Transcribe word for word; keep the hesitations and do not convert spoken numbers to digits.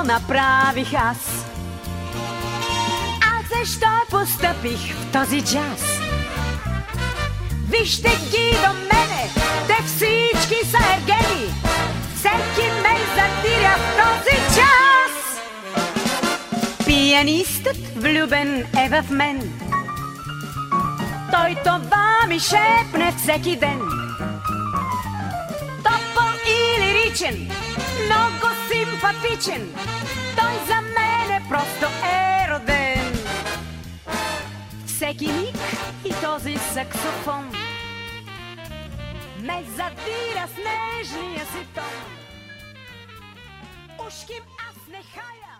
направих аз? Аз защо постъпих в този час? Вижте ги до мене, те всички са ергени. Всеки ме задиря в този час. Пианистът влюбен е в мен. Той това ми шепне всеки ден. Топъл и лиричен, много симпатичен. Той за мен е просто е роден. Всеки миг и този саксофон ме задира с нежния си тон. Ушким аз не хая.